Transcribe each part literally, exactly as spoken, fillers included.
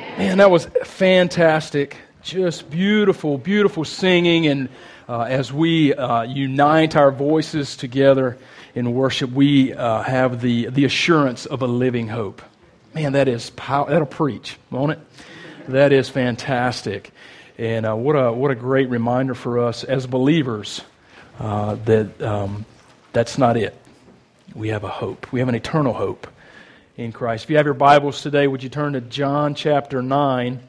Man, that was fantastic. Just beautiful, beautiful singing. And uh, as we uh, unite our voices together in worship, we uh, have the, the assurance of a living hope. Man, that is power. That'll preach, won't it? That is fantastic. And uh, what a what a great reminder for us as believers uh, that um, that's not it. We have a hope. We have an eternal hope in Christ. If you have your Bibles today, would you turn to John chapter nine?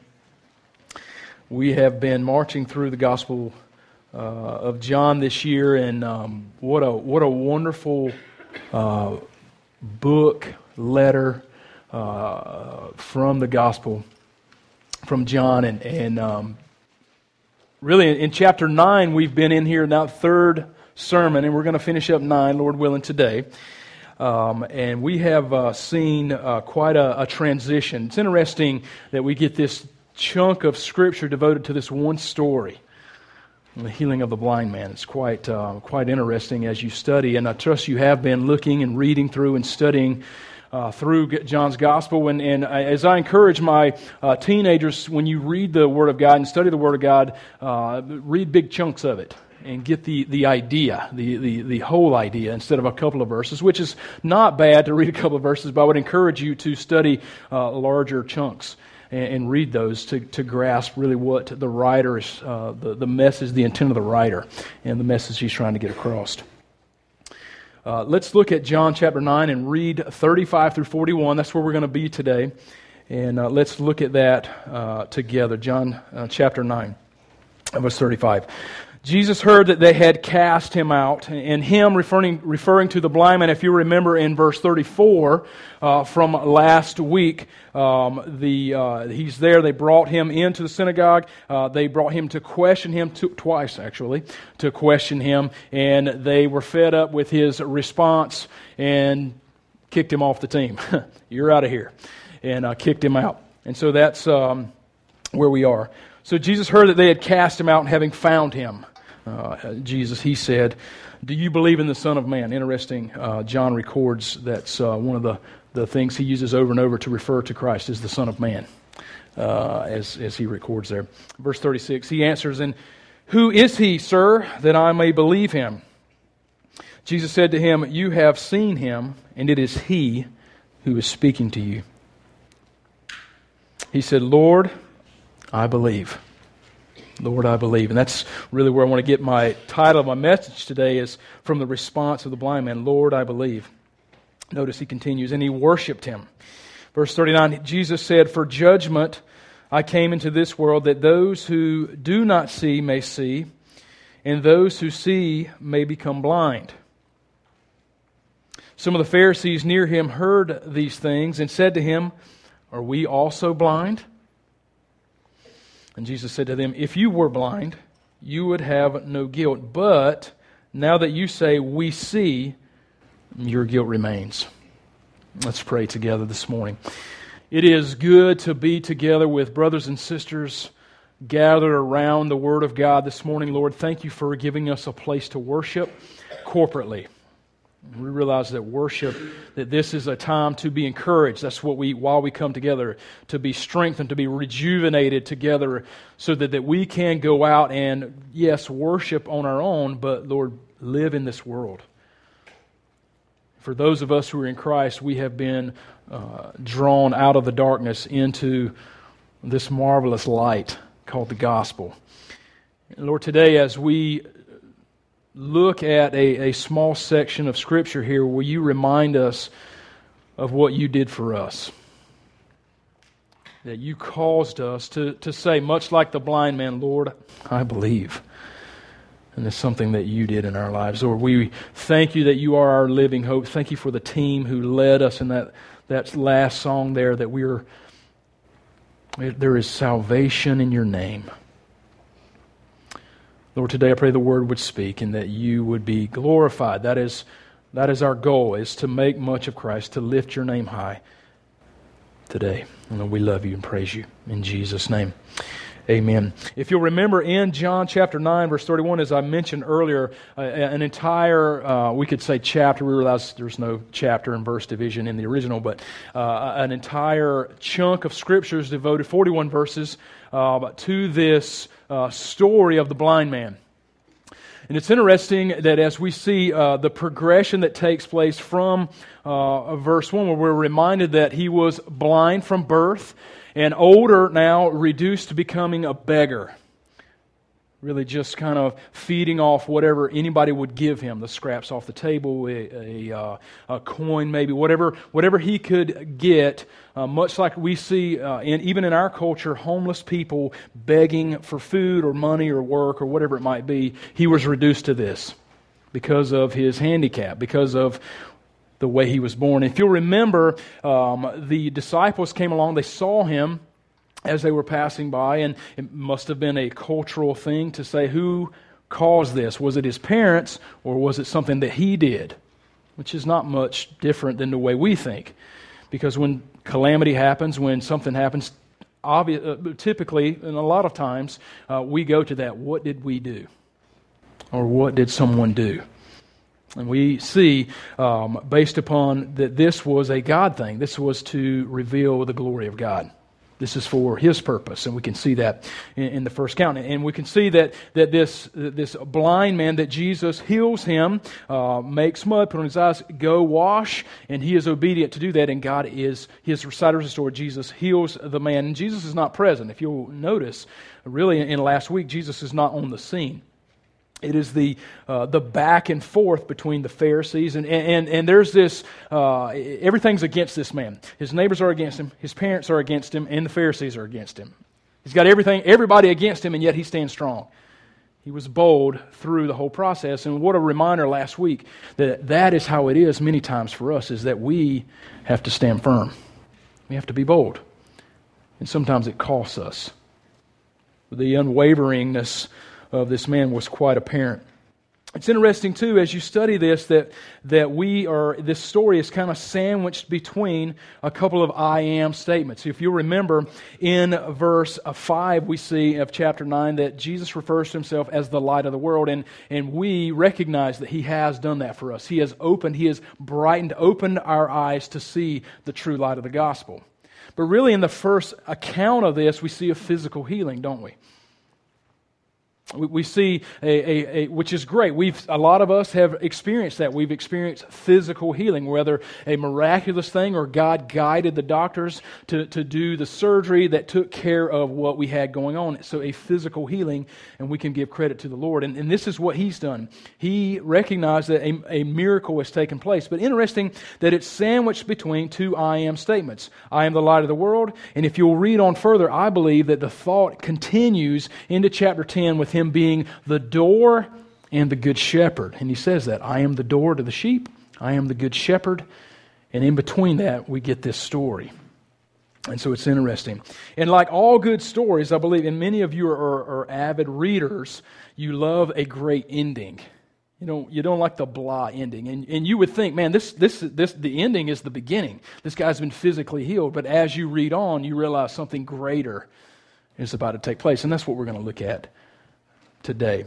We have been marching through the Gospel uh, of John this year, and um, what a what a wonderful uh, book, letter uh, from the Gospel from John, and and um, really in, in chapter nine we've been in here now third sermon, and we're going to finish up nine, Lord willing, today. Um, and we have uh, seen uh, quite a, a transition. It's interesting that we get this chunk of Scripture devoted to this one story, the healing of the blind man. It's quite uh, quite interesting as you study, and I trust you have been looking and reading through and studying uh, through John's Gospel. And, and as I encourage my uh, teenagers, when you read the Word of God and study the Word of God, uh, read big chunks of it and get the, the idea, the, the, the whole idea, instead of a couple of verses, which is not bad to read a couple of verses, but I would encourage you to study uh, larger chunks and, and read those to, to grasp really what the writer is, uh, the, the message, the intent of the writer, and the message he's trying to get across. Uh, let's look at John chapter nine and read thirty-five through forty-one. That's where we're going to be today. And uh, let's look at that uh, together. John uh, chapter nine, verse thirty-five. Jesus heard that they had cast him out, and him referring referring to the blind man. If you remember in verse thirty-four uh, from last week, um, the uh, he's there. They brought him into the synagogue. Uh, they brought him to question him to, twice, actually, to question him, and they were fed up with his response and kicked him off the team. You're out of here, and uh, kicked him out. And so that's um, where we are. So Jesus heard that they had cast him out, and having found him, Uh, Jesus, he said, "Do you believe in the Son of Man?" Interesting. Uh, John records that's uh, one of the, the things he uses over and over to refer to Christ as the Son of Man, uh, as, as he records there. Verse thirty-six, he answers, "And who is he, sir, that I may believe him?" Jesus said to him, "You have seen him, and it is he who is speaking to you." He said, "Lord, I believe." Lord, I believe. And that's really where I want to get my title of my message today, is from the response of the blind man, Lord, I believe. Notice he continues, and he worshipped him. Verse thirty-nine, Jesus said, "For judgment I came into this world, that those who do not see may see, and those who see may become blind." Some of the Pharisees near him heard these things and said to him, "Are we also blind?" And Jesus said to them, "If you were blind, you would have no guilt. But now that you say, 'We see,' your guilt remains." Let's pray together this morning. It is good to be together with brothers and sisters gathered around the Word of God this morning. Lord, thank you for giving us a place to worship corporately. We realize that worship, that this is a time to be encouraged. That's what we, while we come together, to be strengthened, to be rejuvenated together, so that, that we can go out and, yes, worship on our own, but, Lord, live in this world. For those of us who are in Christ, we have been uh, drawn out of the darkness into this marvelous light called the gospel. And Lord, today as we look at a, a small section of Scripture here, will you remind us of what you did for us? That you caused us to, to say, much like the blind man, Lord, I believe. And it's something that you did in our lives. Lord, we thank you that you are our living hope. Thank you for the team who led us in that, that last song there, that we are, there is salvation in your name. Lord, today I pray the Word would speak and that you would be glorified. That is, that is our goal, is to make much of Christ, to lift your name high today. And Lord, we love you and praise you in Jesus' name. Amen. If you'll remember in John chapter nine, verse thirty-one, as I mentioned earlier, uh, an entire, uh, we could say chapter, we realize there's no chapter and verse division in the original, but uh, an entire chunk of scriptures devoted, forty-one verses, uh, to this uh, story of the blind man. And it's interesting that as we see uh, the progression that takes place from uh, verse one, where we're reminded that he was blind from birth, and older now, reduced to becoming a beggar. Really just kind of feeding off whatever anybody would give him, the scraps off the table, a, a, uh, a coin maybe, whatever whatever he could get, uh, much like we see uh, in, even in our culture, homeless people begging for food or money or work or whatever it might be. He was reduced to this because of his handicap, because of the way he was born. If you'll remember, um, the disciples came along, they saw him as they were passing by, and it must have been a cultural thing to say, who caused this? Was it his parents, or was it something that he did? Which is not much different than the way we think. Because when calamity happens, when something happens, obvious, uh, typically, and a lot of times, uh, we go to that, what did we do? Or what did someone do? And we see, um, based upon that this was a God thing, this was to reveal the glory of God. This is for His purpose, and we can see that in, in the first count. And we can see that that this this blind man, that Jesus heals him, uh, makes mud, put on his eyes, go wash, and he is obedient to do that. And God is, His reciter of the story, Jesus heals the man. And Jesus is not present. If you'll notice, really in, in last week, Jesus is not on the scene. It is the uh, the back and forth between the Pharisees, and and and there's this, uh, everything's against this man. His neighbors are against him, his parents are against him, and the Pharisees are against him. He's got everything, everybody against him, and yet he stands strong. He was bold through the whole process, and what a reminder last week that that is how it is many times for us, is that we have to stand firm. We have to be bold, and sometimes it costs us. The unwaveringness of this man was quite apparent. It's interesting too, as you study this, that that we are, this story is kind of sandwiched between a couple of I am statements. If you'll remember, in verse five we see of chapter nine that Jesus refers to Himself as the light of the world, and, and we recognize that He has done that for us. He has opened, He has brightened, opened our eyes to see the true light of the gospel. But really in the first account of this, we see a physical healing, don't we? We see, a, a, a, which is great. We've a lot of us have experienced that. We've experienced physical healing, whether a miraculous thing or God guided the doctors to, to do the surgery that took care of what we had going on. So a physical healing, and we can give credit to the Lord. And, and this is what He's done. He recognized that a, a miracle has taken place. But interesting that it's sandwiched between two I am statements. I am the light of the world. And if you'll read on further, I believe that the thought continues into chapter ten with Him being the door and the good shepherd. And He says that, I am the door to the sheep, I am the good shepherd. And in between that, we get this story. And so it's interesting. And like all good stories, I believe, and many of you are, are, are avid readers, you love a great ending. You don't, you don't like the blah ending. And, and you would think, man, this, this, this, the ending is the beginning. This guy's been physically healed. But as you read on, you realize something greater is about to take place. And that's what we're going to look at today.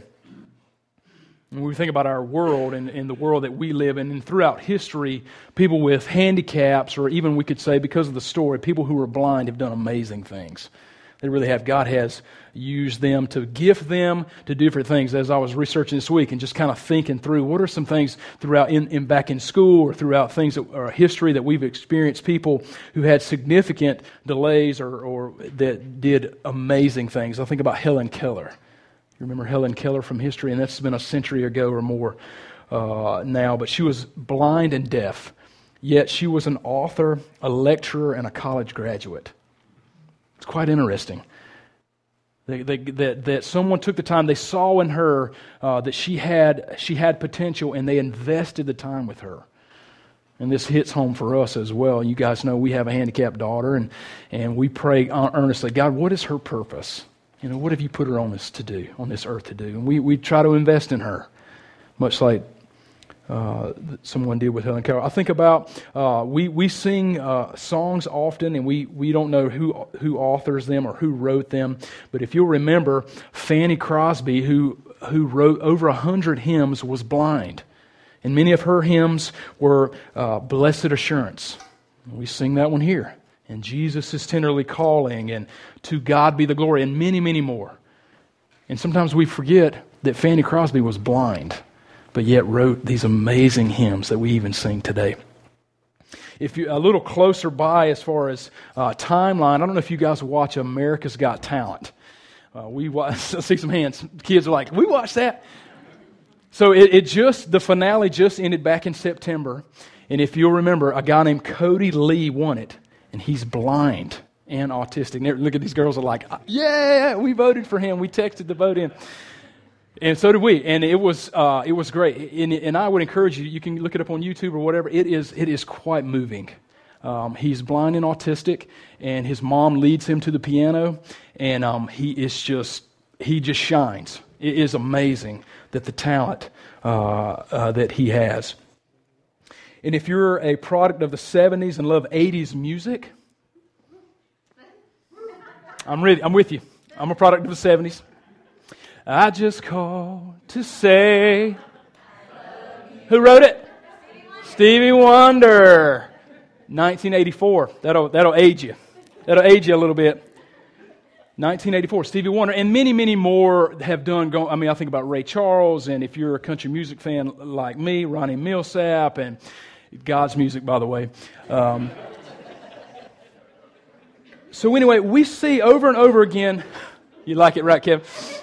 When we think about our world and, and the world that we live in, and throughout history, people with handicaps, or even we could say because of the story, people who are blind have done amazing things. They really have. God has used them to gift them to do different things. As I was researching this week and just kind of thinking through, what are some things throughout in, in back in school or throughout things that are history that we've experienced, people who had significant delays or, or that did amazing things. I think about Helen Keller. You remember Helen Keller from history, and that's been a century ago or more uh, now, but she was blind and deaf, yet she was an author, a lecturer, and a college graduate. It's quite interesting. They, they, that, that someone took the time, they saw in her uh, that she had, she had potential, and they invested the time with her. And this hits home for us as well. You guys know we have a handicapped daughter, and, and we pray earnestly, God, what is her purpose? You know, what have you put her on this to do, on this earth to do? And we, we try to invest in her, much like uh, that someone did with Helen Keller. I think about, uh, we, we sing uh, songs often, and we, we don't know who, who authors them or who wrote them. But if you'll remember, Fanny Crosby, who, who wrote over a hundred hymns, was blind. And many of her hymns were uh, Blessed Assurance. We sing that one here. And Jesus is tenderly calling, and To God be the glory, and many, many more. And sometimes we forget that Fanny Crosby was blind, but yet wrote these amazing hymns that we even sing today. If you a little closer by as far as uh, timeline, I don't know if you guys watch America's Got Talent. Uh, we watch, I see some hands. Kids are like, we watch that. So it, it just, the finale just ended back in September. And if you'll remember, a guy named Cody Lee won it. And he's blind and autistic. And look at these girls are like, yeah, we voted for him. We texted the vote in. And so did we. And it was uh, it was great. And, and I would encourage you, you can look it up on YouTube or whatever. It is it is quite moving. Um, he's blind and autistic, and his mom leads him to the piano. And um, he is just, he just shines. It is amazing that the talent uh, uh, that he has. And if you're a product of the seventies and love eighties music, I'm ready. I'm with you. I'm a product of the seventies. I just called to say, who wrote it? Stevie Wonder, nineteen eighty-four. That'll that'll age you. That'll age you a little bit. nineteen eighty-four, Stevie Wonder, and many, many more have done. Go, I mean, I think about Ray Charles, and if you're a country music fan like me, Ronnie Millsap, and God's music, by the way. Um, so anyway, we see over and over again. You like it, right, Kev?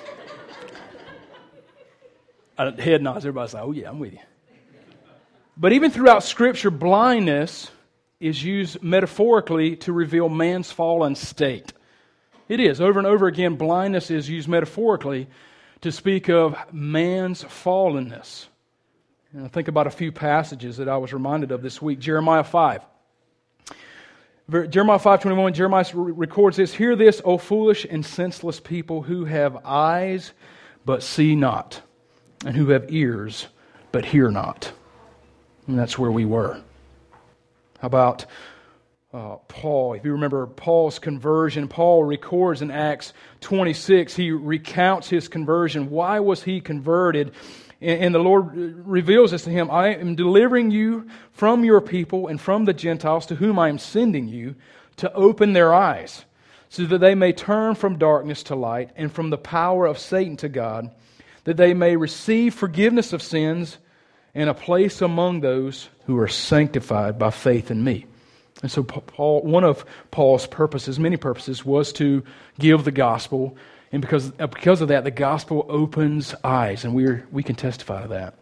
Uh, head nods. Everybody's like, "Oh yeah, I'm with you." But even throughout Scripture, blindness is used metaphorically to reveal man's fallen state. It is. Over and over again, blindness is used metaphorically to speak of man's fallenness. And I think about a few passages that I was reminded of this week. Jeremiah five. Jeremiah five twenty-one, Jeremiah records this, "Hear this, O foolish and senseless people, who have eyes but see not, and who have ears but hear not." And that's where we were. How about uh, Paul? If you remember Paul's conversion, Paul records in Acts twenty-six, he recounts his conversion. Why was he converted? And the Lord reveals this to him. "I am delivering you from your people and from the Gentiles to whom I am sending you to open their eyes, so that they may turn from darkness to light and from the power of Satan to God, that they may receive forgiveness of sins and a place among those who are sanctified by faith in me." And so Paul, one of Paul's purposes, many purposes, was to give the gospel. And because, because of that, the gospel opens eyes, and we we can testify to that.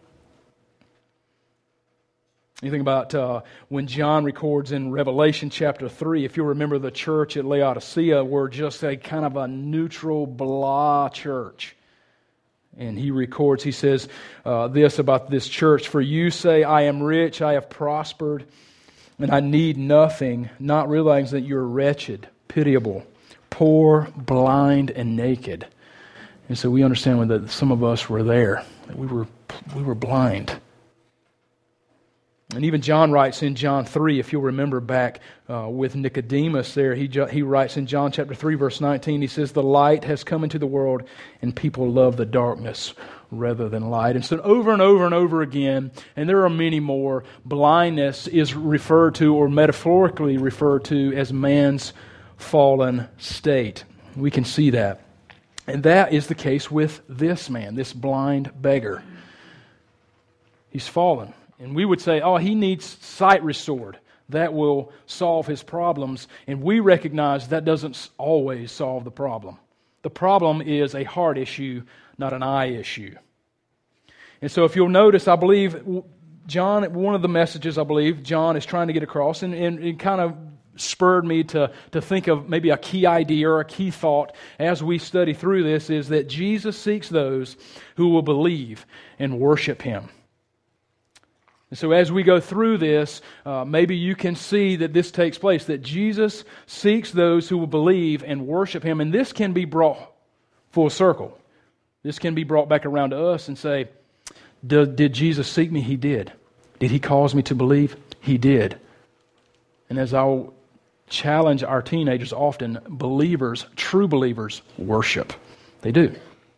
You think about uh, when John records in Revelation chapter three, if you remember the church at Laodicea were just a kind of a neutral, blah church. And he records, he says uh, this about this church, "For you say, I am rich, I have prospered, and I need nothing, not realizing that you're wretched, pitiable, poor, blind, and naked." And so we understand when that some of us were there, that we were we were blind. And even John writes in John three, if you'll remember back uh, with Nicodemus there, he he writes in John chapter three, verse nineteen, he says, "The light has come into the world, and people love the darkness rather than light." And so over and over and over again, and there are many more, blindness is referred to or metaphorically referred to as man's fallen state. We can see that. And that is the case with this man, this blind beggar. He's fallen. And we would say, oh, he needs sight restored. That will solve his problems. And we recognize that doesn't always solve the problem. The problem is a heart issue, not an eye issue. And so if you'll notice, I believe John, one of the messages I believe John is trying to get across, and, and it kind of spurred me to, to think of maybe a key idea or a key thought as we study through this, is that Jesus seeks those who will believe and worship Him. And so as we go through this, uh, maybe you can see that this takes place, that Jesus seeks those who will believe and worship Him. And this can be brought full circle. This can be brought back around to us and say, Did, did Jesus seek me? He did. Did He cause me to believe? He did. And as I'll challenge our teenagers often, believers, true believers, worship. They do.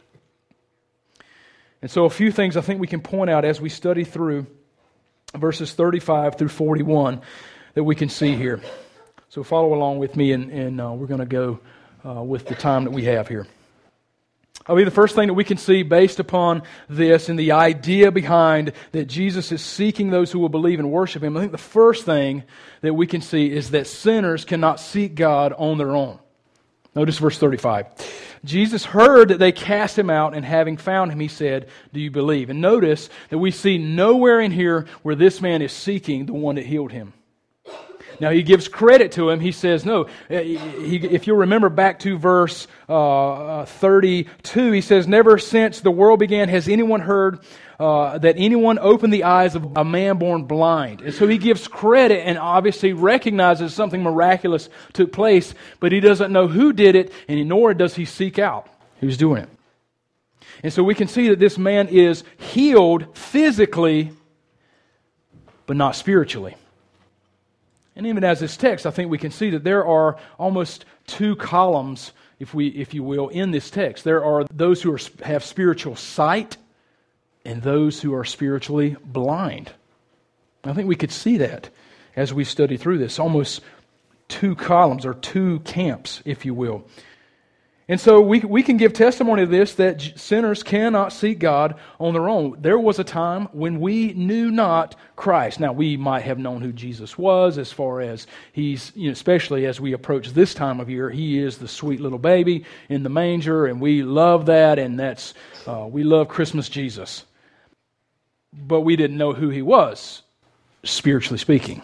And so a few things I think we can point out as we study through verses thirty-five through forty-one that we can see here. So follow along with me, and, and uh, we're going to go uh, with the time that we have here. I believe the first thing that we can see based upon this and the idea behind that Jesus is seeking those who will believe and worship Him, I think the first thing that we can see is that sinners cannot seek God on their own. Notice verse thirty-five. Jesus heard that they cast Him out, and having found Him, He said, "Do you believe?" And notice that we see nowhere in here where this man is seeking the one that healed him. Now, He gives credit to him. He says, no, he, if you'll remember back to verse uh, thirty-two, He says, "Never since the world began has anyone heard uh, that anyone opened the eyes of a man born blind." And so He gives credit and obviously recognizes something miraculous took place, but He doesn't know who did it, and nor does He seek out who's doing it. And so we can see that this man is healed physically, but not spiritually. And even as this text, I think we can see that there are almost two columns, if we, if you will, in this text. There are those who are, have spiritual sight and those who are spiritually blind. I think we could see that as we study through this. Almost two columns or two camps, if you will. And so we we can give testimony of this, that sinners cannot seek God on their own. There was a time when we knew not Christ. Now, we might have known who Jesus was as far as He's, you know, especially as we approach this time of year, He is the sweet little baby in the manger, and we love that, and that's, uh, we love Christmas Jesus. But we didn't know who He was, spiritually speaking.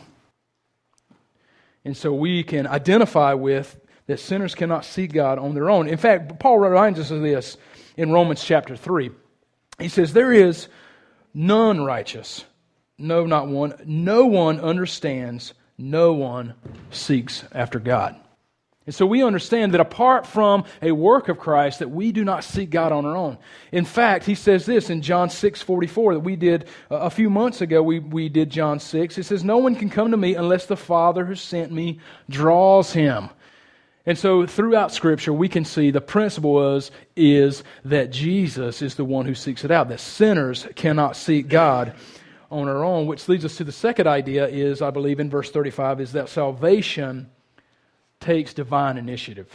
And so we can identify with that sinners cannot see God on their own. In fact, Paul reminds us of this in Romans chapter three. He says, "There is none righteous, no, not one. No one understands, no one seeks after God." And so we understand that apart from a work of Christ, that we do not seek God on our own. In fact, he says this in John six forty-four that we did a few months ago. We, we did John six. It says, "No one can come to me unless the Father who sent me draws him." And so throughout Scripture, we can see the principle is, is that Jesus is the one who seeks it out, that sinners cannot seek God on our own, which leads us to the second idea is, I believe in verse thirty-five, is that salvation takes divine initiative.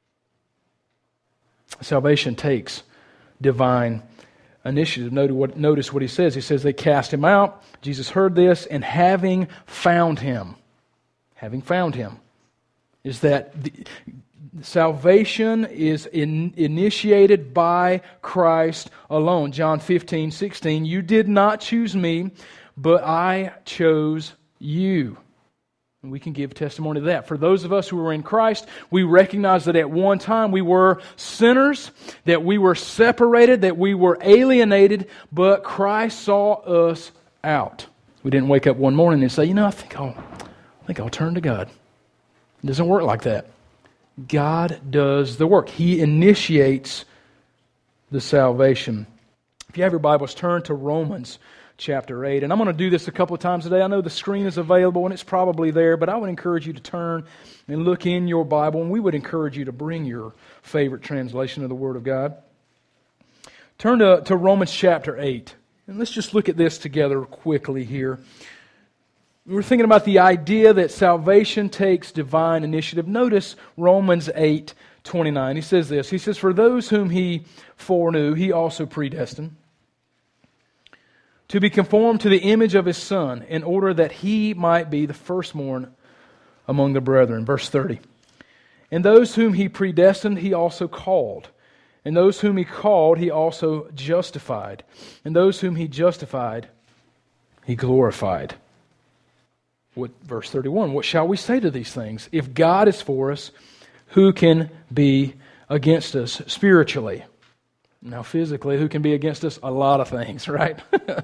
Salvation takes divine initiative. Notice what, notice what he says. He says they cast Him out. Jesus heard this, and having found Him, having found Him, is that the, salvation is in, initiated by Christ alone. John fifteen sixteen, "You did not choose me, but I chose you." And we can give testimony to that. For those of us who are in Christ, we recognize that at one time we were sinners, that we were separated, that we were alienated, but Christ saw us out. We didn't wake up one morning and say, you know, I think I'll, I think I'll turn to God. It doesn't work like that. God does the work. He initiates the salvation. If you have your Bibles, turn to Romans chapter eight. And I'm going to do this a couple of times today. I know the screen is available and it's probably there, but I would encourage you to turn and look in your Bible, and we would encourage you to bring your favorite translation of the Word of God. Turn to, to Romans chapter eight. And let's just look at this together quickly here. We're thinking about the idea that salvation takes divine initiative. Notice Romans eight twenty-nine. He says this. He says, "For those whom He foreknew, He also predestined to be conformed to the image of His Son, in order that He might be the firstborn among the brethren." Verse thirty. "And those whom He predestined, He also called. And those whom He called, He also justified. And those whom He justified, He glorified." What, verse thirty-one, "What shall we say to these things? If God is for us, who can be against us spiritually?" Now physically, who can be against us? A lot of things, right?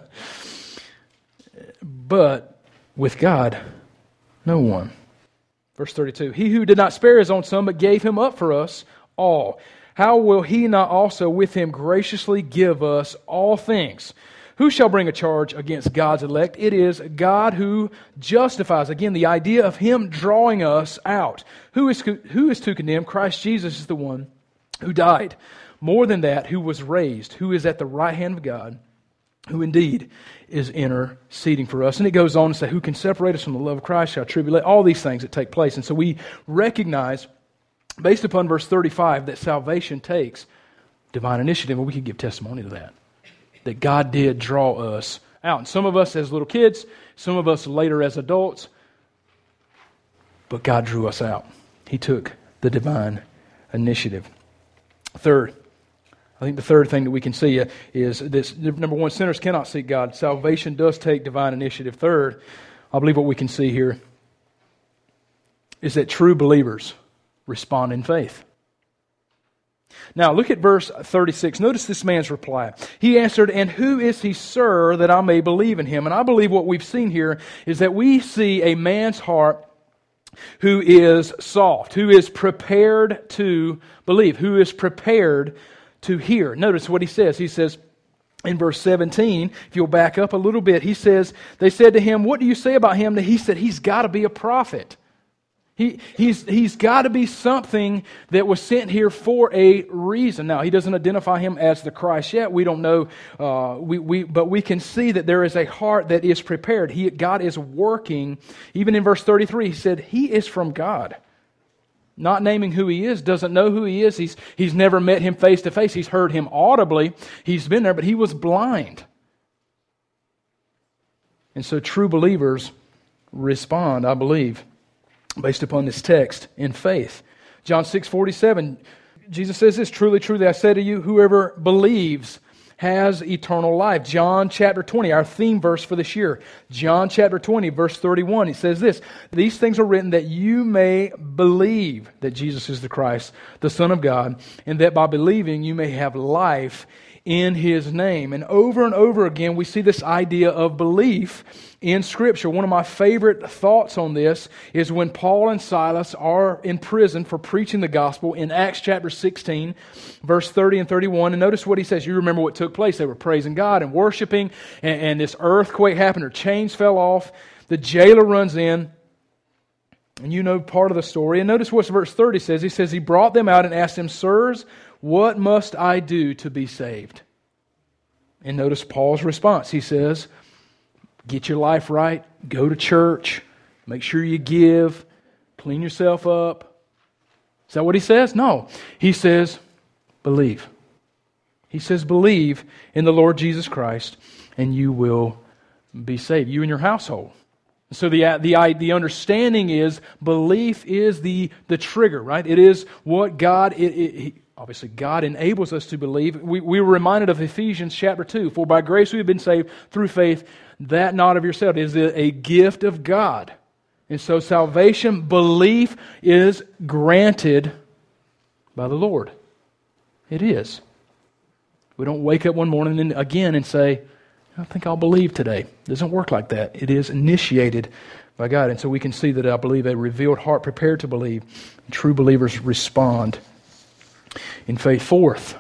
But with God, no one. Verse thirty-two, "He who did not spare His own Son, but gave Him up for us all, how will He not also with Him graciously give us all things? Who shall bring a charge against God's elect? It is God who justifies. Again, the idea of Him drawing us out. Who is, who is to condemn? Christ Jesus is the one who died. More than that, who was raised, who is at the right hand of God, who indeed is interceding for us. And it goes on to say, who can separate us from the love of Christ? Shall tribulate? All these things that take place. And so we recognize, based upon verse thirty-five, that salvation takes divine initiative, and we can give testimony to that. That God did draw us out. And some of us as little kids, some of us later as adults, but God drew us out. He took the divine initiative. Third, I think the third thing that we can see is this. Number one, sinners cannot seek God. Salvation does take divine initiative. Third, I believe what we can see here is that true believers respond in faith. Now, look at verse thirty-six. Notice this man's reply. He answered, "And who is he, sir, that I may believe in him?" And I believe what we've seen here is that we see a man's heart who is soft, who is prepared to believe, who is prepared to hear. Notice what he says. He says in verse seventeen, if you'll back up a little bit, he says, they said to him, "What do you say about him?" That he said, he's got to be a prophet. He, he's he's got to be something that was sent here for a reason. Now, he doesn't identify him as the Christ yet. We don't know, uh, we, we, but we can see that there is a heart that is prepared. He, God is working. Even in verse thirty-three, he said, he is from God. Not naming who he is, doesn't know who he is. He's, he's never met him face to face. He's heard him audibly. He's been there, but he was blind. And so true believers respond, I believe, based upon this text in faith. John six forty-seven, Jesus says this, "Truly, truly, I say to you, whoever believes has eternal life." John chapter twenty, our theme verse for this year. John chapter twenty, verse thirty-one, it says this, "These things are written that you may believe that Jesus is the Christ, the Son of God, and that by believing you may have life in His name." And over and over again, we see this idea of belief in Scripture. One of my favorite thoughts on this is when Paul and Silas are in prison for preaching the gospel in Acts chapter sixteen, verse thirty and thirty-one. And notice what he says. You remember what took place. They were praising God and worshiping, and, and this earthquake happened. Their chains fell off. The jailer runs in, and you know part of the story. And notice what verse thirty says. He says, he brought them out and asked them, "Sirs, what must I do to be saved?" And notice Paul's response. He says, get your life right, go to church, make sure you give, clean yourself up. Is that what he says? No. He says, believe. He says, believe in the Lord Jesus Christ, and you will be saved, you and your household. So the the the understanding is belief is the the trigger, right? It is what God. It, it, he, obviously, God enables us to believe. We we were reminded of Ephesians chapter two. For by grace we have been saved through faith, that not of yourself, is a, a gift of God. And so salvation, belief is granted by the Lord. It is. We don't wake up one morning and again and say, I think I'll believe today. It doesn't work like that. It is initiated by God. And so we can see that I believe a revealed heart prepared to believe. True believers respond in faith. Fourth,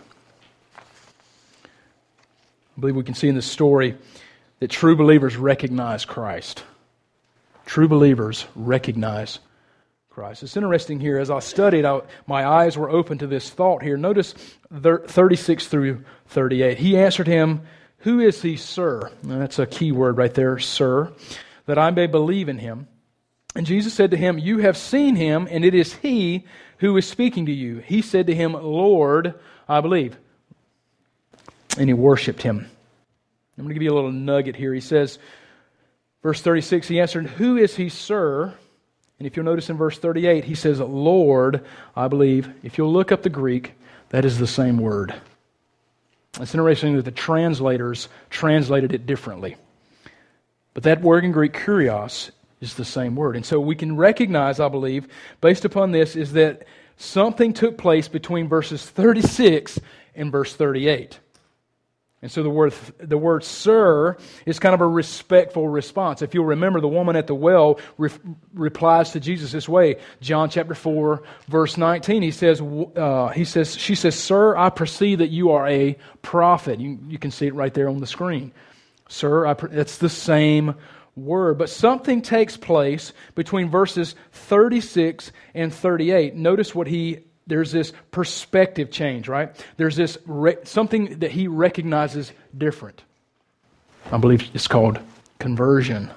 I believe we can see in this story that true believers recognize Christ. True believers recognize Christ. It's interesting here, as I studied, I, my eyes were open to this thought here. Notice thirty-six through thirty-eight. He answered him, "Who is he, sir?" Now, that's a key word right there, sir, "that I may believe in him." And Jesus said to him, "You have seen him, and it is he who is speaking to you." He said to him, "Lord, I believe." And he worshipped him. I'm going to give you a little nugget here. He says, verse thirty-six, he answered, "Who is he, sir?" And if you'll notice in verse thirty-eight, he says, "Lord, I believe." If you'll look up the Greek, that is the same word. It's interesting that the translators translated it differently. But that word in Greek, kurios, is the same word. And so we can recognize, I believe, based upon this, is that something took place between verses thirty-six and verse thirty-eight. And so the word, the word sir is kind of a respectful response. If you'll remember, the woman at the well re- replies to Jesus this way. John chapter four, verse nineteen, he says, uh, he says, she says, "Sir, I perceive that you are a prophet." You, you can see it right there on the screen. Sir, I pr- it's the same word. But something takes place between verses thirty-six and thirty-eight. Notice what he, there's this perspective change, right? There's this, re- something that he recognizes different. I believe it's called conversion.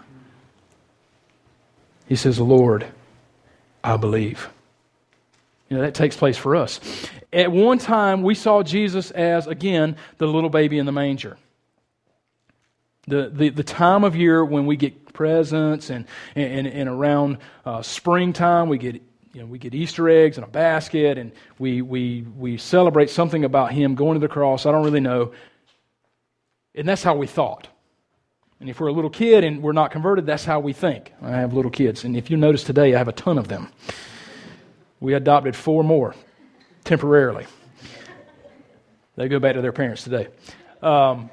He says, Lord, I believe. You know, that takes place for us. At one time, we saw Jesus as, again, the little baby in the manger. The, the, the time of year when we get presents and, and, and around uh, springtime, we get, you know, we get Easter eggs in a basket, and we, we, we celebrate something about Him going to the cross. I don't really know. And that's how we thought. And if we're a little kid and we're not converted, that's how we think. I have little kids. And if you notice today, I have a ton of them. We adopted four more temporarily. They go back to their parents today. Um,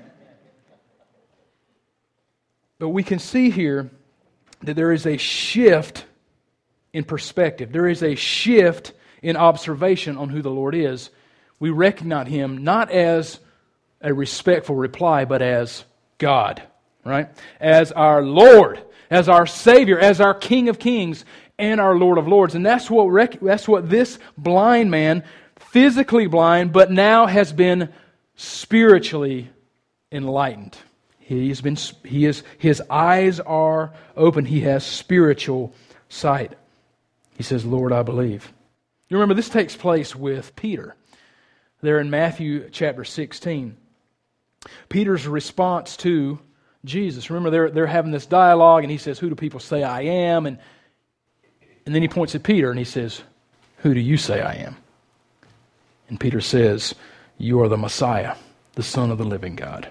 but we can see here that there is a shift in perspective. There is a shift in observation on who the Lord is. We recognize Him not as a respectful reply, but as God. Right? As our Lord, as our Savior, as our King of Kings, and our Lord of Lords. And that's what rec- that's what this blind man, physically blind, but now has been spiritually enlightened. He's been he is his eyes are open. He has spiritual sight. He says, Lord, I believe. You remember this takes place with Peter. There in Matthew chapter sixteen. Peter's response to Jesus. Remember, they're, they're having this dialogue, and he says, who do people say I am? And, and then he points at Peter, and he says, who do you say I am? And Peter says, you are the Messiah, the Son of the living God.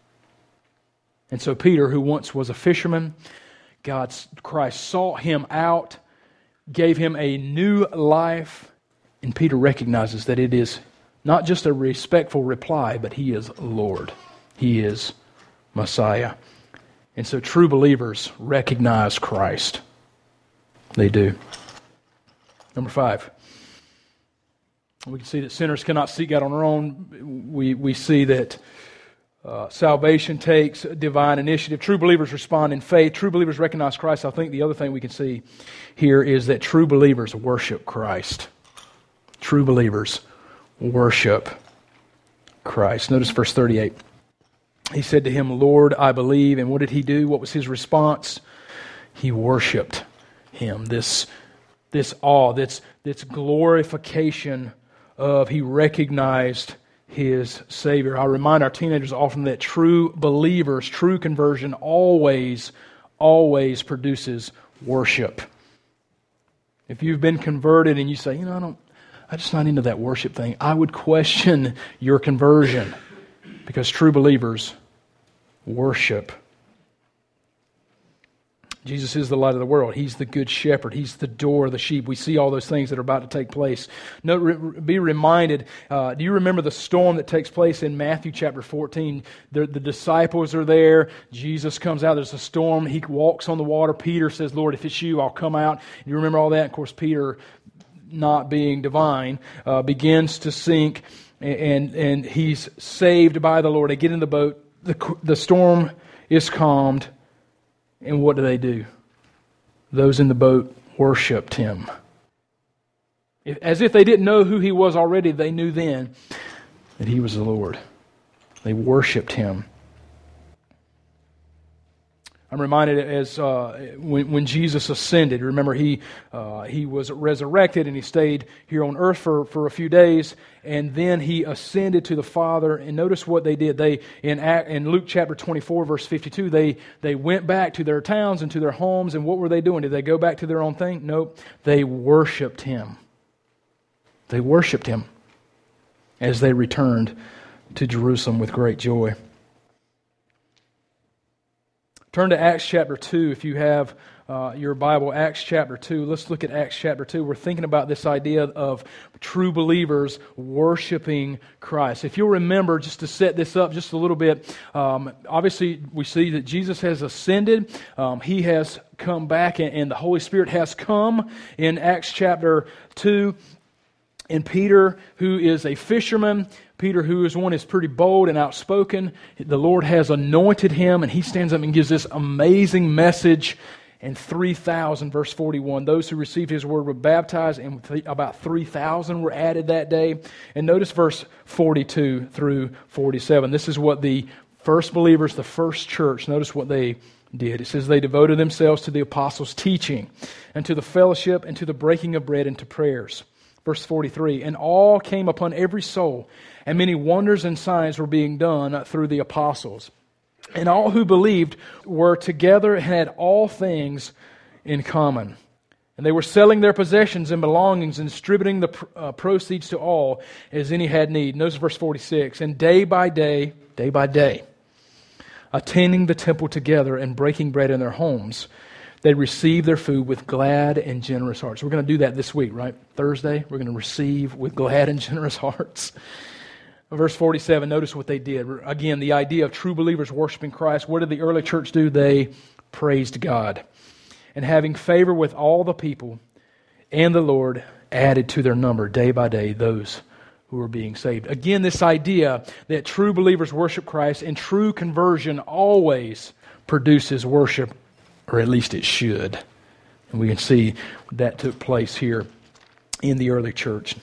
And so Peter, who once was a fisherman, God's Christ sought him out, gave him a new life, and Peter recognizes that it is not just a respectful reply, but he is Lord. He is Messiah. And so true believers recognize Christ. They do. Number five. We can see that sinners cannot seek God on their own. We, we see that uh, salvation takes divine initiative. True believers respond in faith. True believers recognize Christ. I think the other thing we can see here is that true believers worship Christ. True believers worship Christ. Notice verse thirty-eight. He said to him, Lord, I believe. And what did he do? What was his response? He worshiped Him. This, this awe, this, this glorification of he recognized his Savior. I remind our teenagers often that true believers, true conversion always, always produces worship. If you've been converted and you say, you know, I don't, I'm just not into that worship thing, I would question your conversion. Because true believers worship. Jesus is the light of the world. He's the good shepherd. He's the door of the sheep. We see all those things that are about to take place. No, re- be reminded, uh, do you remember the storm that takes place in Matthew chapter fourteen? The, the disciples are there. Jesus comes out. There's a storm. He walks on the water. Peter says, Lord, if it's you, I'll come out. And you remember all that? Of course, Peter, not being divine, uh, begins to sink. And and he's saved by the Lord. They get in the boat. The, the storm is calmed. And what do they do? Those in the boat worshipped Him. If, as if they didn't know who He was already, they knew then that He was the Lord. They worshipped Him. I'm reminded as uh, when, when Jesus ascended. Remember, he uh, he was resurrected and He stayed here on earth for, for a few days, and then He ascended to the Father. And notice what they did. They in Act, in Luke chapter twenty-four, verse fifty-two, they they went back to their towns and to their homes. And what were they doing? Did they go back to their own thing? Nope. They worshipped Him. They worshipped Him as they returned to Jerusalem with great joy. Turn to Acts chapter two if you have uh, your Bible. Acts chapter two. Let's look at Acts chapter two. We're thinking about this idea of true believers worshiping Christ. If you'll remember, just to set this up just a little bit, um, obviously we see that Jesus has ascended. Um, he has come back and, and the Holy Spirit has come in Acts chapter two. And Peter, who is a fisherman, Peter, who is one who is pretty bold and outspoken, the Lord has anointed him, and he stands up and gives this amazing message. And three thousand, verse forty-one, those who received his word were baptized, and th- about three thousand were added that day. And notice verse forty-two through forty-seven. This is what the first believers, the first church, notice what they did. It says they devoted themselves to the apostles' teaching, and to the fellowship, and to the breaking of bread, and to prayers. Verse forty-three, and all came upon every soul, and many wonders and signs were being done through the apostles. And all who believed were together and had all things in common. And they were selling their possessions and belongings and distributing the uh, proceeds to all as any had need. Notice verse forty-six, and day by day, day by day, attending the temple together and breaking bread in their homes, they received their food with glad and generous hearts. We're going to do that this week, right? Thursday, we're going to receive with glad and generous hearts. Verse forty-seven, notice what they did. Again, the idea of true believers worshiping Christ. What did the early church do? They praised God. And having favor with all the people, and the Lord added to their number day by day those who were being saved. Again, this idea that true believers worship Christ and true conversion always produces worship, or at least it should. And we can see that took place here in the early church.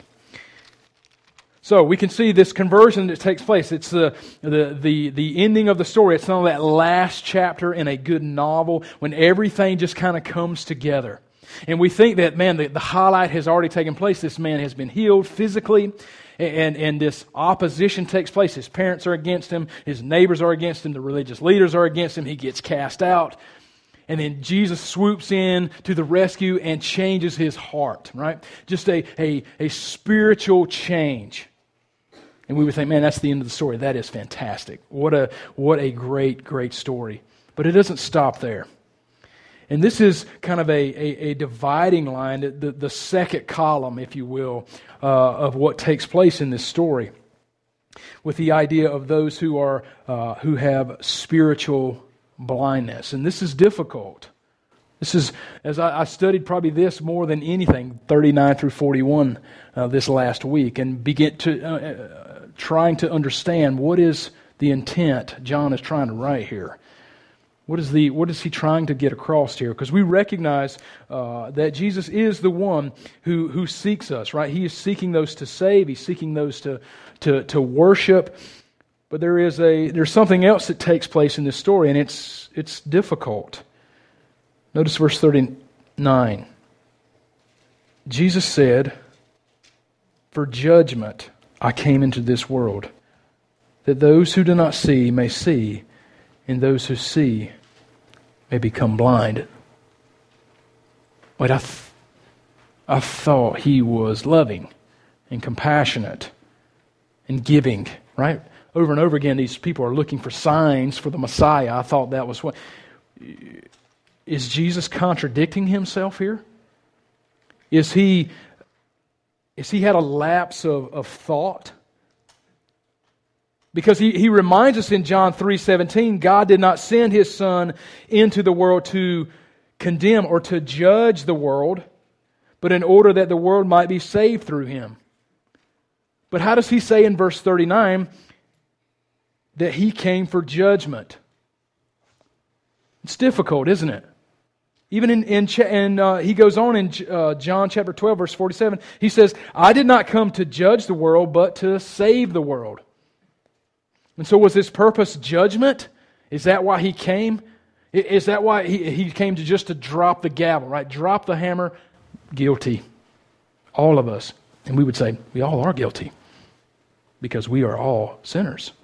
So we can see this conversion that takes place. It's the, the, the, the ending of the story. It's not that last chapter in a good novel when everything just kind of comes together. And we think that, man, the, the highlight has already taken place. This man has been healed physically. And, and this opposition takes place. His parents are against him. His neighbors are against him. The religious leaders are against him. He gets cast out. And then Jesus swoops in to the rescue and changes his heart, right? Just a, a, a spiritual change. And we would think, man, that's the end of the story. That is fantastic. What a, what a great, great story. But it doesn't stop there. And this is kind of a, a, a dividing line, the, the second column, if you will, uh, of what takes place in this story, with the idea of those who are uh, who have spiritual blindness. And this is difficult. This is, as I, I studied probably this more than anything, thirty-nine through forty-one uh, this last week, and begin to uh, uh, trying to understand what is the intent John is trying to write here. What is the what is he trying to get across here? Because we recognize uh, that Jesus is the one who who seeks us, right? He is seeking those to save. He's seeking those to to to worship. But there is a there's something else that takes place in this story, and it's it's difficult. Notice verse thirty-nine. Jesus said, "For judgment I came into this world, that those who do not see may see, and those who see may become blind." Wait, I, th- I thought he was loving and compassionate and giving, right? Over and over again, these people are looking for signs for the Messiah. I thought that was what... Is Jesus contradicting himself here? Is he, is he had a lapse of, of thought? Because he, he reminds us in John three seventeen, God did not send His Son into the world to condemn or to judge the world, but in order that the world might be saved through Him. But how does He say in verse thirty-nine that He came for judgment? It's difficult, isn't it? Even in, in, in uh, he goes on in uh, John chapter twelve, verse forty-seven, he says, "I did not come to judge the world, but to save the world." And so was His purpose judgment? Is that why He came? Is that why He, he came to just to drop the gavel, right? Drop the hammer, guilty. All of us. And we would say, we all are guilty because we are all sinners.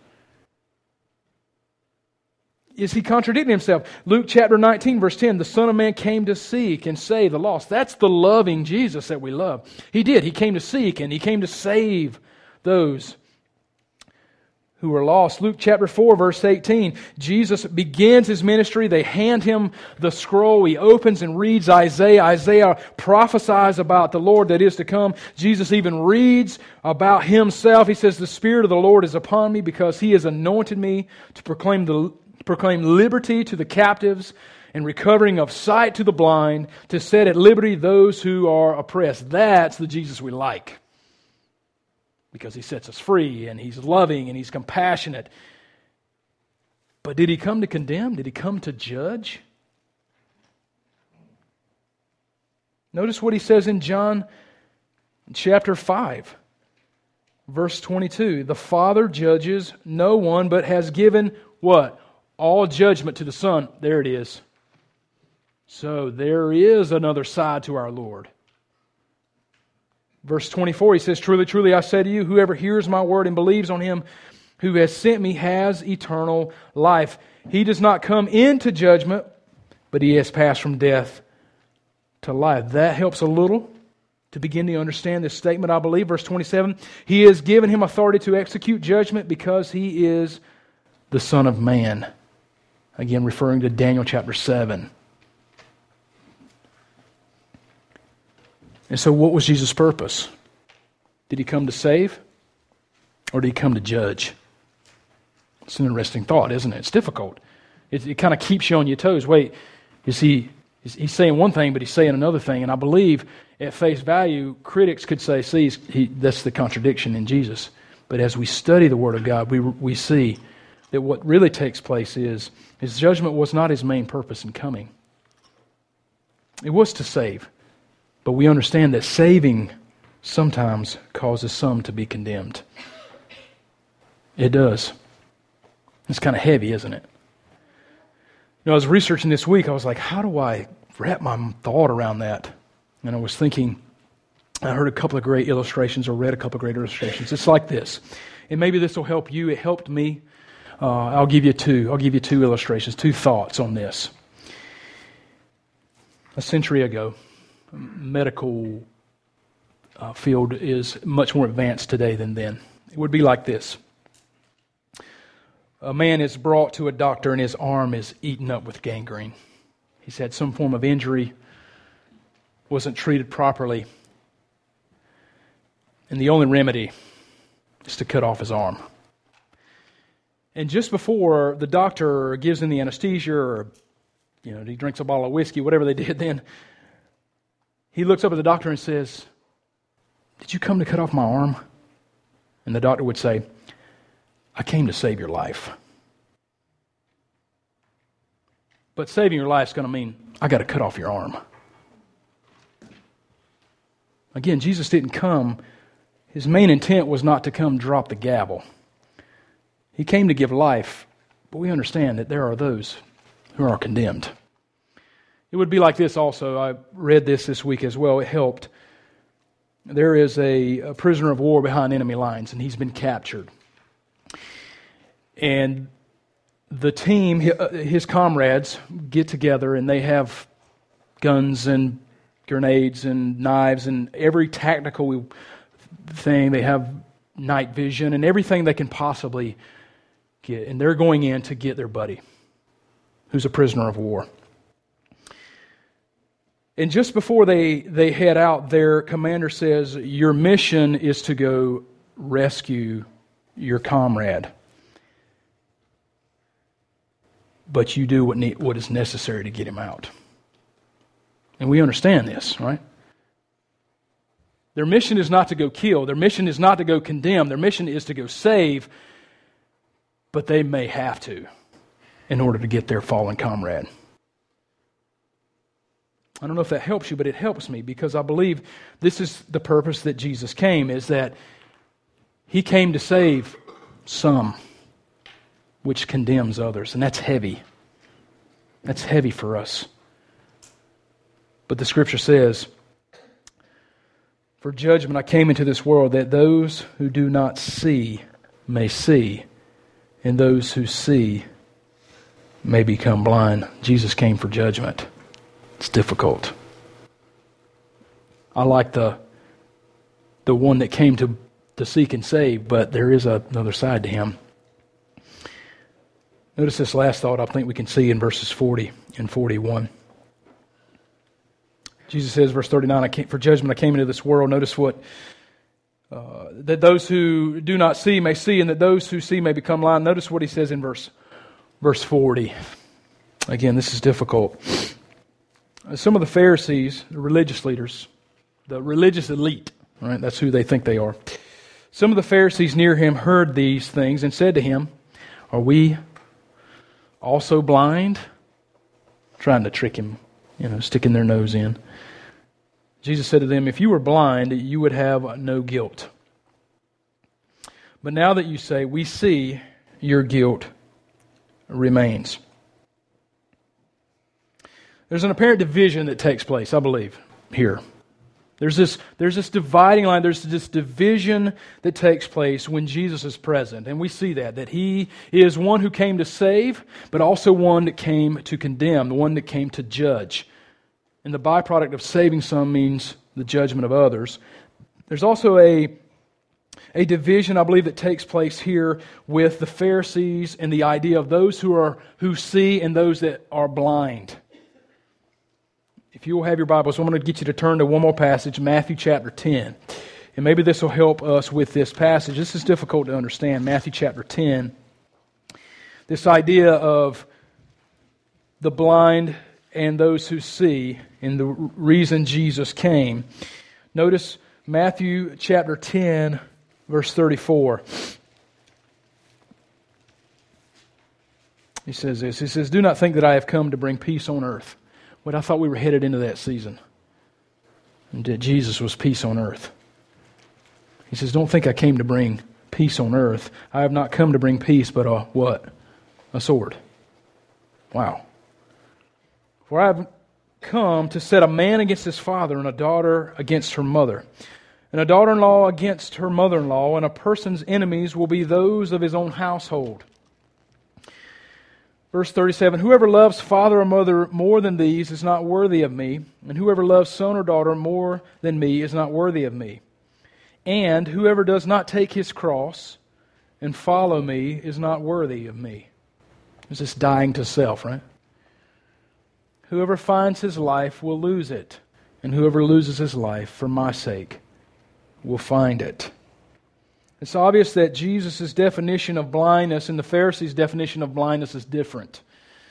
Is He contradicting Himself? Luke chapter nineteen, verse ten, the Son of Man came to seek and save the lost. That's the loving Jesus that we love. He did. He came to seek and He came to save those who were lost. Luke chapter four, verse eighteen, Jesus begins His ministry. They hand Him the scroll. He opens and reads Isaiah. Isaiah prophesies about the Lord that is to come. Jesus even reads about Himself. He says, "The Spirit of the Lord is upon me because He has anointed me to proclaim the proclaim liberty to the captives and recovering of sight to the blind, to set at liberty those who are oppressed." That's the Jesus we like. because He sets us free, and He's loving, and He's compassionate. But did He come to condemn? Did He come to judge? Notice what He says in John chapter five, verse twenty-two. The Father judges no one, but has given what? All judgment to the Son. There it is. So there is another side to our Lord. Verse twenty-four, He says, Truly, truly, I say to you, whoever hears my word and believes on Him who has sent me has eternal life. He does not come into judgment, but he has passed from death to life. That helps a little to begin to understand this statement, I believe. Verse twenty-seven, He has given Him authority to execute judgment because He is the Son of Man. Again, referring to Daniel chapter seven. And so what was Jesus' purpose? Did He come to save? Or did He come to judge? It's an interesting thought, isn't it? It's difficult. It, it kind of keeps you on your toes. Wait, is He... He's saying one thing, but He's saying another thing. And I believe, at face value, critics could say, see, he, that's the contradiction in Jesus. But as we study the Word of God, we we see that what really takes place is, His judgment was not His main purpose in coming. It was to save. But we understand that saving sometimes causes some to be condemned. It does. It's kind of heavy, isn't it? You know, I was researching this week, I was like, how do I wrap my thought around that? And I was thinking, I heard a couple of great illustrations or read a couple of great illustrations. It's like this. And maybe this will help you. It helped me. Uh, I'll give you two. I'll give you two illustrations, two thoughts on this. A century ago, medical uh, field is much more advanced today than then. It would be like this. A man is brought to a doctor and his arm is eaten up with gangrene. He's had some form of injury, wasn't treated properly, and the only remedy is to cut off his arm. And just before the doctor gives him the anesthesia, or you know, he drinks a bottle of whiskey, whatever they did then, he looks up at the doctor and says, "Did you come to cut off my arm?" And the doctor would say, "I came to save your life." But saving your life is going to mean, I got to cut off your arm. Again, Jesus didn't come, His main intent was not to come drop the gavel. He came to give life, but we understand that there are those who are condemned. It would be like this also. I read this this week as well. It helped. There is a, a prisoner of war behind enemy lines, and he's been captured. And the team, his comrades, get together and they have guns and grenades and knives and every tactical thing. They have night vision and everything they can possibly get. And they're going in to get their buddy, who's a prisoner of war. And just before they, they head out, their commander says, "Your mission is to go rescue your comrade. But you do what need, what is necessary to get him out." And we understand this, right? Their mission is not to go kill. Their mission is not to go condemn. Their mission is to go save. But they may have to in order to get their fallen comrade. I don't know if that helps you, but it helps me because I believe this is the purpose that Jesus came, is that He came to save some, which condemns others. And that's heavy. That's heavy for us. But the Scripture says, "For judgment I came into this world, that those who do not see may see, and those who see may become blind." Jesus came for judgment. It's difficult. I like the, the one that came to, to seek and save, but there is a, another side to Him. Notice this last thought I think we can see in verses forty and forty-one. Jesus says, verse thirty-nine, I came, "For judgment I came into this world." Notice what, uh, that those who do not see may see, and that those who see may become blind. Notice what He says in verse, verse forty. Again, this is difficult. Some of the Pharisees, the religious leaders, the religious elite, right? That's who they think they are. Some of the Pharisees near him heard these things and said to him, "Are we also blind?" Trying to trick him, you know, sticking their nose in. Jesus said to them, "If you were blind, you would have no guilt. But now that you say, 'We see,' your guilt remains." There's an apparent division that takes place, I believe, here. There's this, there's this dividing line, there's this division that takes place when Jesus is present. And we see that, that He is one who came to save, but also one that came to condemn, the one that came to judge. And the byproduct of saving some means the judgment of others. There's also a, a division, I believe, that takes place here with the Pharisees and the idea of those who are who see and those that are blind. If you will have your Bibles, I'm going to get you to turn to one more passage, Matthew chapter ten. And maybe this will help us with this passage. This is difficult to understand, Matthew chapter ten. This idea of the blind and those who see, and the reason Jesus came. Notice Matthew chapter ten, verse thirty-four. He says this, he says, "Do not think that I have come to bring peace on earth." But I thought we were headed into that season. And that Jesus was peace on earth. He says, "Don't think I came to bring peace on earth. I have not come to bring peace, but a what? A sword." Wow. "For I have come to set a man against his father, and a daughter against her mother, and a daughter-in-law against her mother-in-law, and a person's enemies will be those of his own household." Verse thirty-seven, "Whoever loves father or mother more than these is not worthy of me, and whoever loves son or daughter more than me is not worthy of me. And whoever does not take his cross and follow me is not worthy of me." It's this dying to self, right? "Whoever finds his life will lose it, and whoever loses his life for my sake will find it." It's obvious that Jesus' definition of blindness and the Pharisees' definition of blindness is different.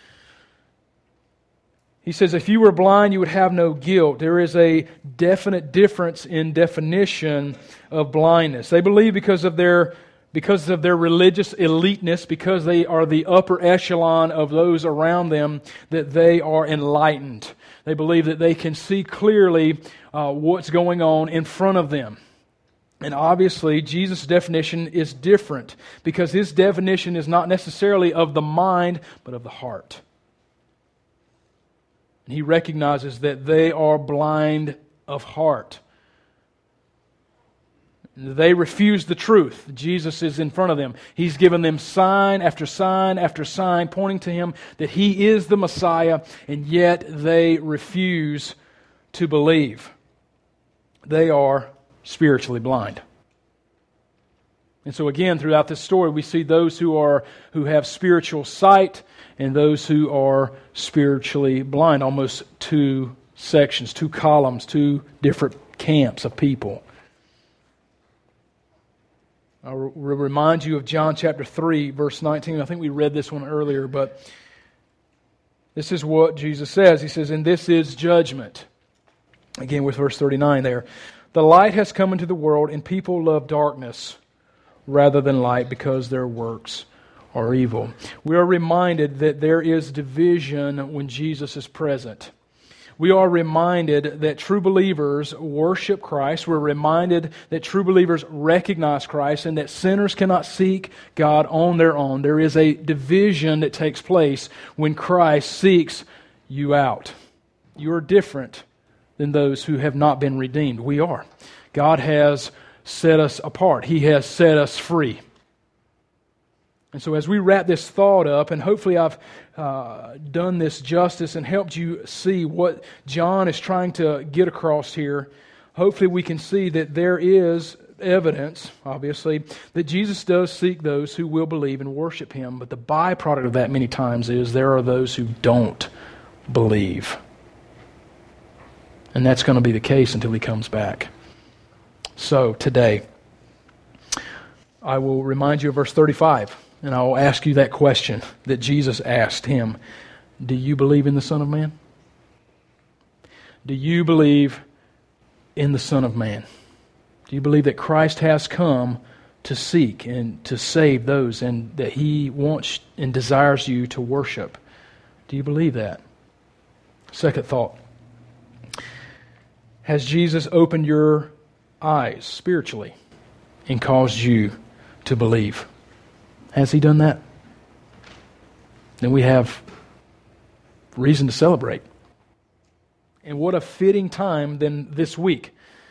He says, if you were blind, you would have no guilt. There is a definite difference in definition of blindness. They believe because of their because of their religious eliteness, because they are the upper echelon of those around them, that they are enlightened. They believe that they can see clearly uh, what's going on in front of them. And obviously, Jesus' definition is different because His definition is not necessarily of the mind, but of the heart. And He recognizes that they are blind of heart. They refuse the truth. Jesus is in front of them. He's given them sign after sign after sign pointing to Him that He is the Messiah, and yet they refuse to believe. They are spiritually blind. And so again, throughout this story, we see those who are who have spiritual sight and those who are spiritually blind. Almost two sections, two columns, two different camps of people. I'll remind you of John chapter three, verse nineteen. I think we read this one earlier, but this is what Jesus says. He says, "And this is judgment." Again with verse thirty-nine there. "The light has come into the world, and people love darkness rather than light because their works are evil." We are reminded that there is division when Jesus is present. We are reminded that true believers worship Christ. We're reminded that true believers recognize Christ and that sinners cannot seek God on their own. There is a division that takes place when Christ seeks you out. You are different than those who have not been redeemed. We are. God has set us apart. He has set us free. And so as we wrap this thought up, and hopefully I've uh, done this justice and helped you see what John is trying to get across here, hopefully we can see that there is evidence, obviously, that Jesus does seek those who will believe and worship Him. But the byproduct of that many times is there are those who don't believe. And that's going to be the case until He comes back. So today, I will remind you of verse thirty-five, and I will ask you that question that Jesus asked him. Do you believe in the Son of Man? Do you believe in the Son of Man? Do you believe that Christ has come to seek and to save those, and that He wants and desires you to worship. Do you believe that? Second thought. Has Jesus opened your eyes spiritually and caused you to believe? Has He done that? Then we have reason to celebrate. And what a fitting time than this week.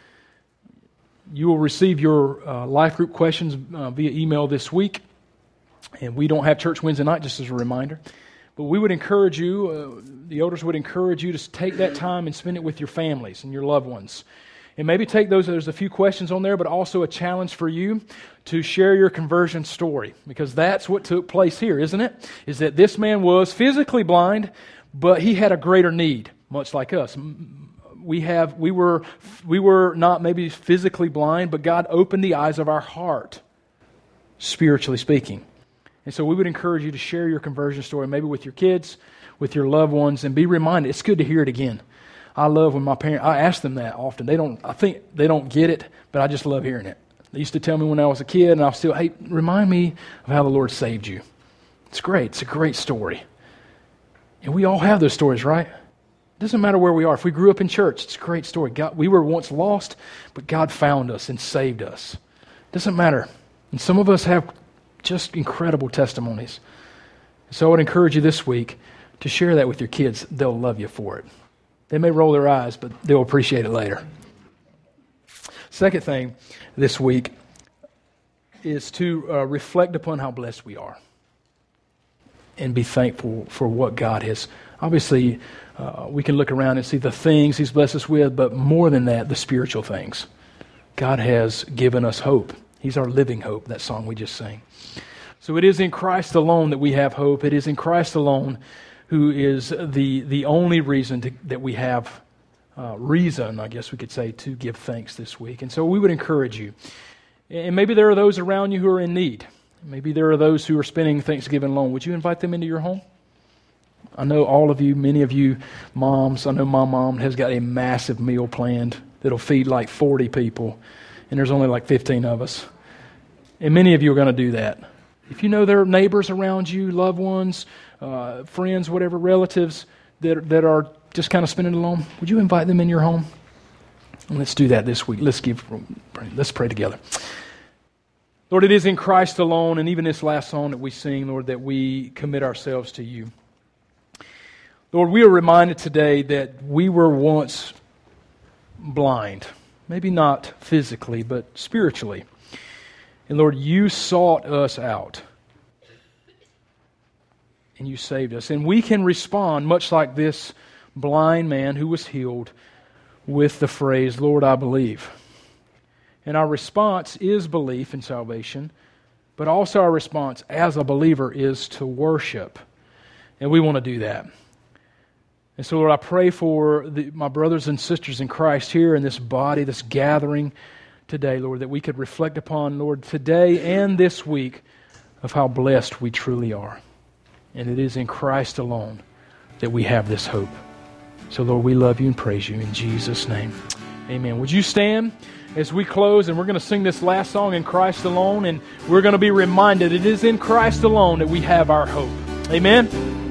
You will receive your uh, life group questions uh, via email this week. And we don't have church Wednesday night, just as a reminder. But we would encourage you, uh, the elders would encourage you to take that time and spend it with your families and your loved ones. And maybe take those, there's a few questions on there, but also a challenge for you to share your conversion story. Because that's what took place here, isn't it? Is that this man was physically blind, but he had a greater need, much like us. We have, we were, we were not maybe physically blind, but God opened the eyes of our heart, spiritually speaking. And so we would encourage you to share your conversion story, maybe with your kids, with your loved ones, and be reminded. It's good to hear it again. I love when my parents, I ask them that often. They don't, I think they don't get it, but I just love hearing it. They used to tell me when I was a kid, and I'll still, hey, remind me of how the Lord saved you. It's great. It's a great story. And we all have those stories, right? It doesn't matter where we are. If we grew up in church, it's a great story. God, we were once lost, but God found us and saved us. It doesn't matter. And some of us have just incredible testimonies. So I would encourage you this week to share that with your kids. They'll love you for it. They may roll their eyes, but they'll appreciate it later. Second thing this week is to uh, reflect upon how blessed we are and be thankful for what God has. Obviously, uh, we can look around and see the things He's blessed us with, but more than that, the spiritual things. God has given us hope. He's our living hope, that song we just sang. So it is in Christ alone that we have hope. It is in Christ alone who is the the only reason to, that we have uh, reason, I guess we could say, to give thanks this week. And so we would encourage you. And maybe there are those around you who are in need. Maybe there are those who are spending Thanksgiving alone. Would you invite them into your home? I know all of you, many of you moms, I know my mom has got a massive meal planned that'll feed like forty people, and there's only like fifteen of us. And many of you are going to do that. If you know there are neighbors around you, loved ones, uh, friends, whatever, relatives that that are just kind of spending it alone, would you invite them in your home? And let's do that this week. Let's give. Let's pray together. Lord, it is in Christ alone, and even this last song that we sing, Lord, that we commit ourselves to you. Lord, we are reminded today that we were once blind, maybe not physically, but spiritually. And Lord, you sought us out, and you saved us. And we can respond much like this blind man who was healed with the phrase, Lord, I believe. And our response is belief in salvation, but also our response as a believer is to worship. And we want to do that. And so, Lord, I pray for the, my brothers and sisters in Christ here in this body, this gathering today, Lord, that we could reflect upon, Lord, today and this week of how blessed we truly are. And it is in Christ alone that we have this hope. So, Lord, we love you and praise you in Jesus' name. Amen. Would you stand as we close, and we're going to sing this last song, In Christ Alone, and we're going to be reminded it is in Christ alone that we have our hope. Amen.